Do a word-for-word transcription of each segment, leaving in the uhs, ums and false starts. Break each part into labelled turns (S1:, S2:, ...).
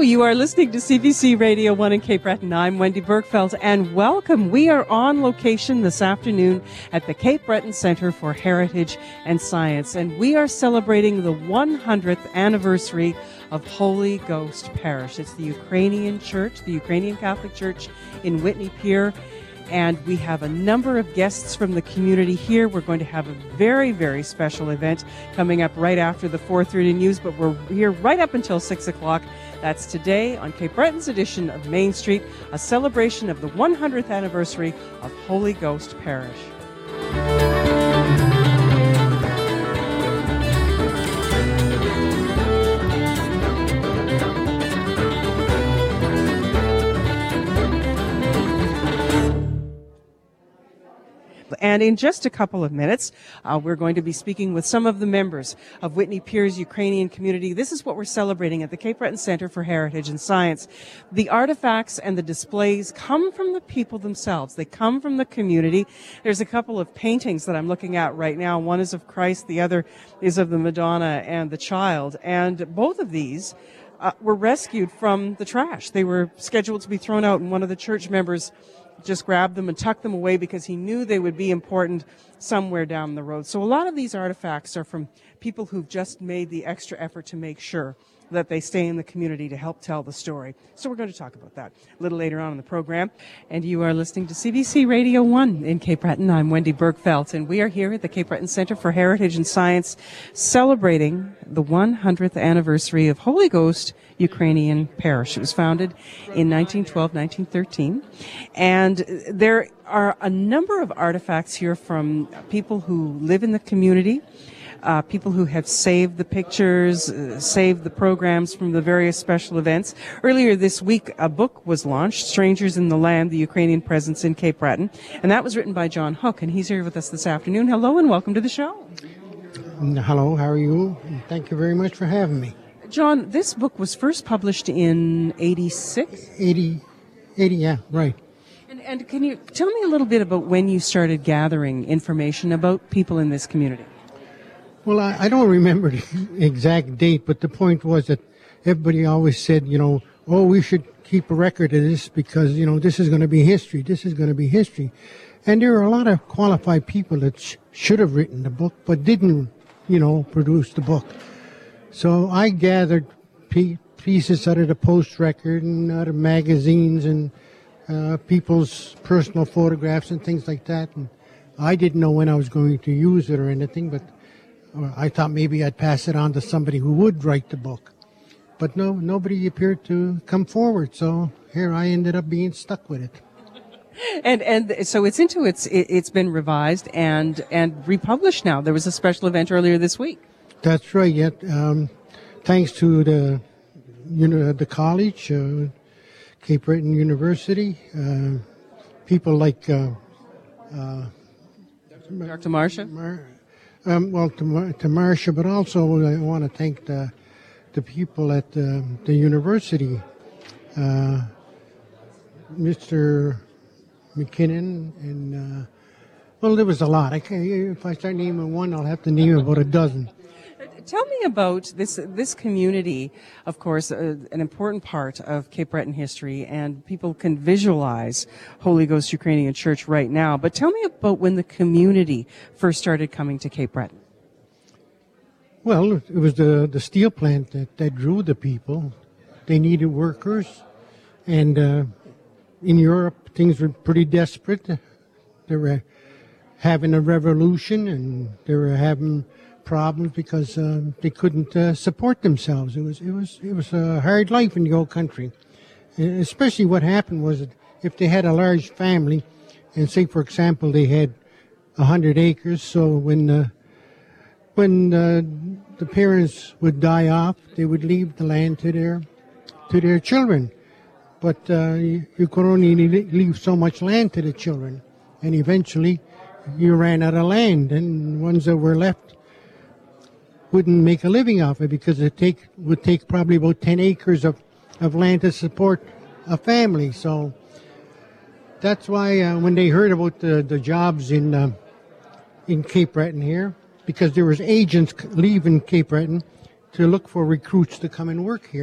S1: You are listening to C B C Radio one in Cape Breton. I'm Wendy Bergfeld, and welcome. We are on location this afternoon at the Cape Breton Centre for Heritage and Science, and we are celebrating the one hundredth anniversary of Holy Ghost Parish. It's the Ukrainian church, the Ukrainian Catholic Church in Whitney Pier, and we have a number of guests from the community here. We're going to have a very, very special event coming up right after the four thirty news, but we're here right up until six o'clock. That's today on Cape Breton's edition of Main Street, a celebration of the one hundredth anniversary of Holy Ghost Parish. And in just a couple of minutes, uh, we're going to be speaking with some of the members of Whitney Pier's Ukrainian community. This is what we're celebrating at the Cape Breton Centre for Heritage and Science. The artifacts and the displays come from the people themselves. They come from the community. There's a couple of paintings that I'm looking at right now. One is of Christ, the other is of the Madonna and the Child. And both of these uh, were rescued from the trash. They were scheduled to be thrown out, and one of the church members just grabbed them and tucked them away because he knew they would be important somewhere down the road. So a lot of these artifacts are from people who've just made the extra effort to make sure that they stay in the community to help tell the story. So we're going to talk about that a little later on in the program. And you are listening to C B C Radio one in Cape Breton. I'm Wendy Bergfeld, and we are here at the Cape Breton Centre for Heritage and Science celebrating the one hundredth anniversary of Holy Ghost Ukrainian Parish. It was founded in nineteen twelve, nineteen thirteen. And there are a number of artifacts here from people who live in the community, Uh, people who have saved the pictures, uh, saved the programs from the various special events. Earlier this week, a book was launched, Strangers in the Land, the Ukrainian Presence in Cape Breton, and that was written by John Hook, and he's here with us this afternoon. Hello and welcome to the show.
S2: Hello, how are you? Thank you very much for having me.
S1: John, this book was first published in eighty-six?
S2: eighty, eighty, yeah, right.
S1: And, and can you tell me a little bit about when you started gathering information about people in this community?
S2: Well, I, I don't remember the exact date, but the point was that everybody always said, you know, oh, we should keep a record of this because, you know, this is going to be history. This is going to be history. And there are a lot of qualified people that sh- should have written the book, but didn't, you know, produce the book. So I gathered pe- pieces out of the Post Record and out of magazines and uh, people's personal photographs and things like that. And I didn't know when I was going to use it or anything, but I thought maybe I'd pass it on to somebody who would write the book. But no, nobody appeared to come forward, so here I ended up being stuck with it.
S1: And and so it's into its it, it's been revised and and republished now. There was a special event earlier this week.
S2: That's right. Yet, um, thanks to the you know the college, uh, Cape Breton University, uh, people like uh, uh,
S1: Doctor Marcia.
S2: Mar- Um, well, to, to Marcia, but also I want to thank the the people at the, the university, uh, Mister McKinnon, and uh, well, there was a lot. I can't, if I start naming one, I'll have to name about a dozen.
S1: Tell me about this this community, of course, uh, an important part of Cape Breton history, and people can visualize Holy Ghost Ukrainian Church right now. But tell me about when the community first started coming to Cape Breton.
S2: Well, it was the, the steel plant that, that drew the people. They needed workers, and uh, in Europe, things were pretty desperate. They were having a revolution, and they were having problems because uh, they couldn't uh, support themselves. It was it was it was a hard life in the old country. And especially what happened was that if they had a large family, and say for example they had a hundred acres, so when uh, when uh, the parents would die off, they would leave the land to their to their children. But uh, you, you could only leave so much land to the children, and eventually you ran out of land, and ones that were left wouldn't make a living off it because it take would take probably about ten acres of, of land to support a family. So that's why uh, when they heard about the, the jobs in uh, in Cape Breton here, because there was agents leaving Cape Breton to look for recruits to come and work here.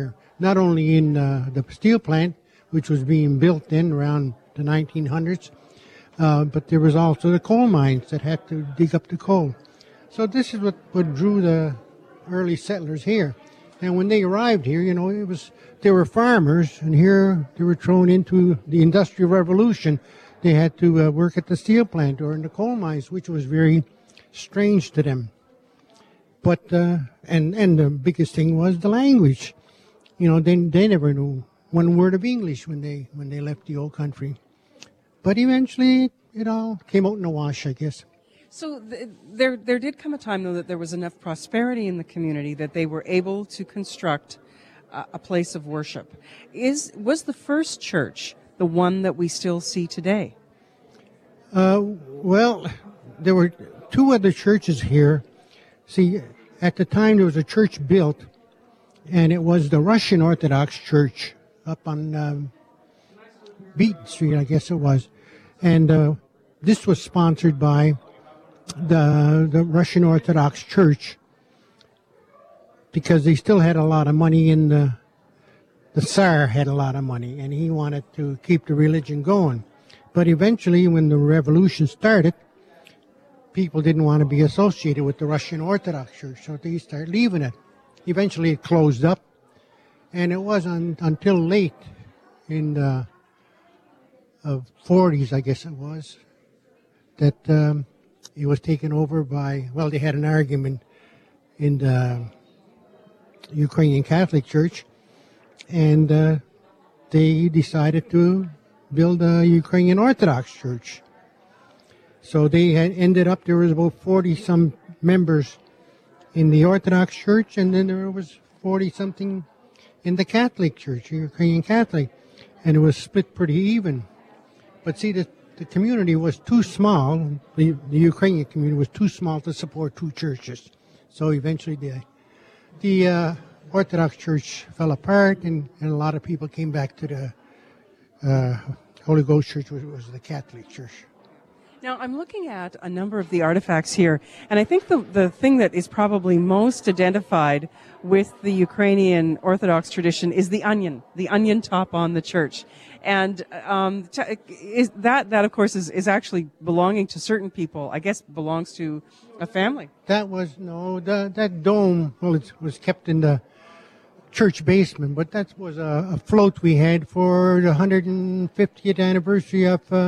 S2: not only in uh, the steel plant, which was being built then around the nineteen hundreds, uh, but there was also the coal mines that had to dig up the coal. So this is what, what drew the early settlers here. And when they arrived here, you know, it was they were farmers, and here they were thrown into the Industrial Revolution. They had to uh, work at the steel plant or in the coal mines, which was very strange to them. But uh, and and the biggest thing was the language. You know, they they never knew one word of English when they when they left the old country. But eventually, it all came out in the wash, I guess.
S1: So th- there, there did come a time, though, that there was enough prosperity in the community that they were able to construct uh, a place of worship. Is was the first church the one that we still see today?
S2: Uh, well, there were two other churches here. See, at the time there was a church built, and it was the Russian Orthodox Church up on um, Beaton Street, I guess it was, and uh, this was sponsored by the the Russian Orthodox Church because they still had a lot of money in the the Tsar had a lot of money and he wanted to keep the religion going. But eventually when the revolution started, people didn't want to be associated with the Russian Orthodox Church, so they started leaving it. Eventually it closed up, and it wasn't until late in the uh, forties, I guess it was, that um, it was taken over by, well, they had an argument in the Ukrainian Catholic Church, and uh, they decided to build a Ukrainian Orthodox Church. So they had ended up, there was about forty-some members in the Orthodox Church, and then there was forty-something in the Catholic Church, Ukrainian Catholic, and it was split pretty even. But see, the The community was too small, the, the Ukrainian community was too small to support two churches. So eventually the, the uh, Orthodox Church fell apart, and, and a lot of people came back to the uh, Holy Ghost Church, which was the Catholic Church.
S1: Now, I'm looking at a number of the artifacts here, and I think the, the thing that is probably most identified with the Ukrainian Orthodox tradition is the onion, the onion top on the church. And um, t- is that, that, of course, is, is actually belonging to certain people. I guess belongs to a family.
S2: That was, no, the, that dome, well, it was kept in the church basement, but that was a, a float we had for the one hundred fiftieth anniversary of uh,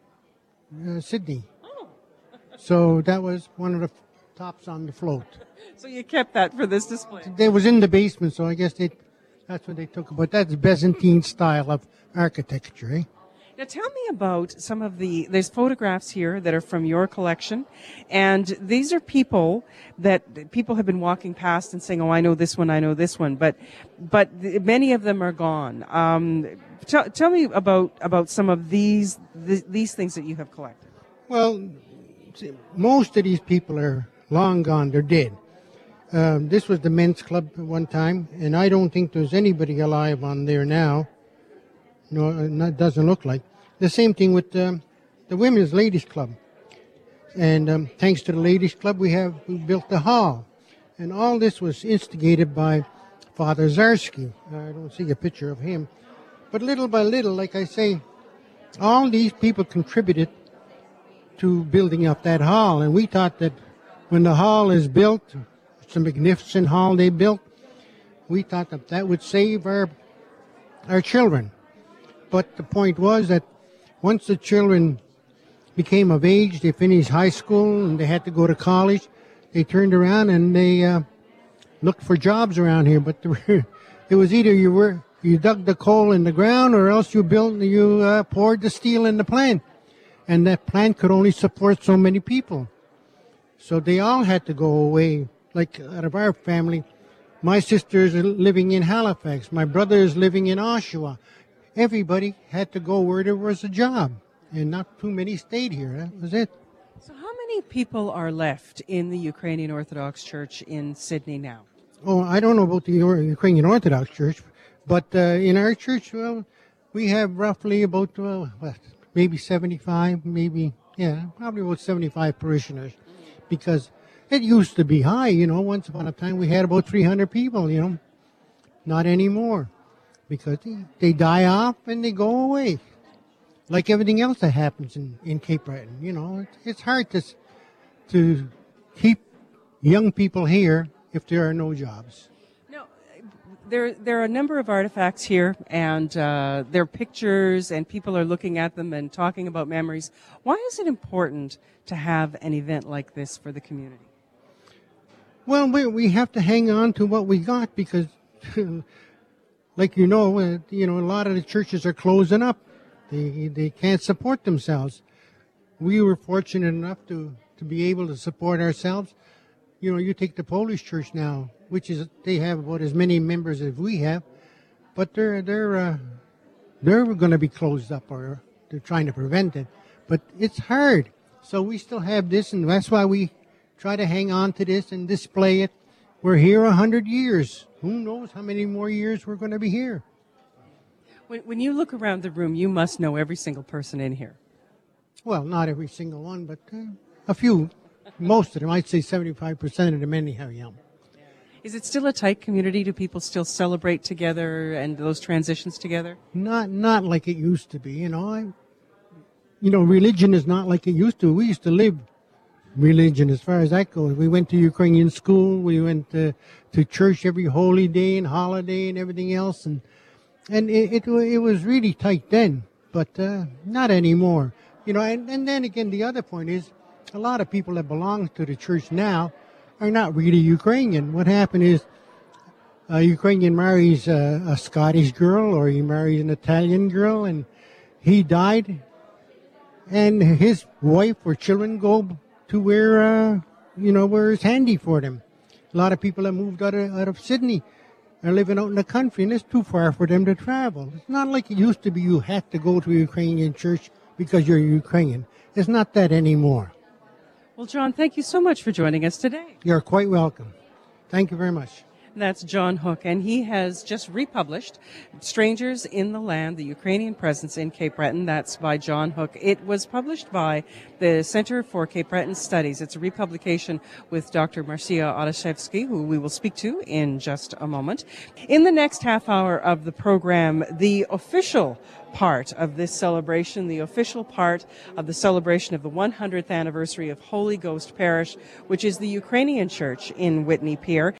S2: uh, Sydney.
S1: Oh.
S2: So that was one of the tops on the float.
S1: So you kept that for this display?
S2: It was in the basement, so I guess they, that's what they took. But that's Byzantine style of architecture, eh?
S1: Now tell me about some of the, there's photographs here that are from your collection, and these are people that people have been walking past and saying, oh, I know this one, I know this one, but but many of them are gone. Um, t- tell me about, about some of these, th- these things that you have collected.
S2: Well, see, most of these people are long gone, they're dead. Um, this was the men's club at one time, and I don't think there's anybody alive on there now. No, it doesn't look like. The same thing with um, the Women's Ladies Club. And um, thanks to the Ladies Club, we have we built the hall. And all this was instigated by Father Zarsky. I don't see a picture of him. But little by little, like I say, all these people contributed to building up that hall. And we thought that when the hall is built, it's a magnificent hall they built, we thought that that would save our our children. But the point was that once the children became of age, they finished high school and they had to go to college, they turned around and they uh, looked for jobs around here. But were, it was either you were you dug the coal in the ground, or else you built you uh, poured the steel in the plant, and that plant could only support so many people. So they all had to go away. Like out of our family, my sister is living in Halifax, my brother is living in Oshawa. Everybody had to go where there was a job, and not too many stayed here. That was it.
S1: So how many people are left in the Ukrainian Orthodox Church in Sydney now?
S2: Oh, I don't know about the Ukrainian Orthodox Church, but uh, in our church, well, we have roughly about, well, what, maybe seventy-five, maybe, yeah, probably about seventy-five parishioners, because it used to be high, you know. Once upon a time, we had about three hundred people, you know. Not anymore. because they, they die off and they go away, like everything else that happens in, in Cape Breton. You know, it's, it's hard to to keep young people here if there are no jobs.
S1: No, there there are a number of artifacts here, and uh, there are pictures, and people are looking at them and talking about memories. Why is it important to have an event like this for the community?
S2: Well, we we have to hang on to what we got because, like you know, uh, you know, a lot of the churches are closing up. They they can't support themselves. We were fortunate enough to, to be able to support ourselves. You know, you take the Polish church now, which is they have about as many members as we have, but they're they're uh, they're going to be closed up, or they're trying to prevent it. But it's hard, so we still have this, and that's why we try to hang on to this and display it. We're here a hundred years. Who knows how many more years we're going to be here?
S1: When, when you look around the room, you must know every single person in here.
S2: Well, not every single one, but uh, a few. Most of them, I'd say seventy-five percent of them anyhow, yeah.
S1: Is it still a tight community? Do people still celebrate together and those transitions together?
S2: Not not like it used to be, you know. I, you know, religion is not like it used to. We used to live religion as far as that goes. We went to Ukrainian school. We went to, to church every holy day and holiday and everything else. And and it, it, it was really tight then, but uh, not anymore. You know, and, and then again, the other point is, a lot of people that belong to the church now are not really Ukrainian. What happened is a Ukrainian marries a, a Scottish girl, or he marries an Italian girl, and he died, and his wife or children go to where, uh, you know, where it's handy for them. A lot of people that moved out of, out of Sydney are living out in the country, and it's too far for them to travel. It's not like it used to be you had to go to a Ukrainian church because you're Ukrainian. It's not that anymore.
S1: Well, John, thank you so much for joining us today.
S2: You're quite welcome. Thank you very much.
S1: That's John Hook, and he has just republished Strangers in the Land, the Ukrainian Presence in Cape Breton. That's by John Hook. It was published by the Center for Cape Breton Studies. It's a republication with Doctor Marcia Odaszewski, who we will speak to in just a moment. In the next half hour of the program, the official part of this celebration, the official part of the celebration of the one hundredth anniversary of Holy Ghost Parish, which is the Ukrainian church in Whitney Pier.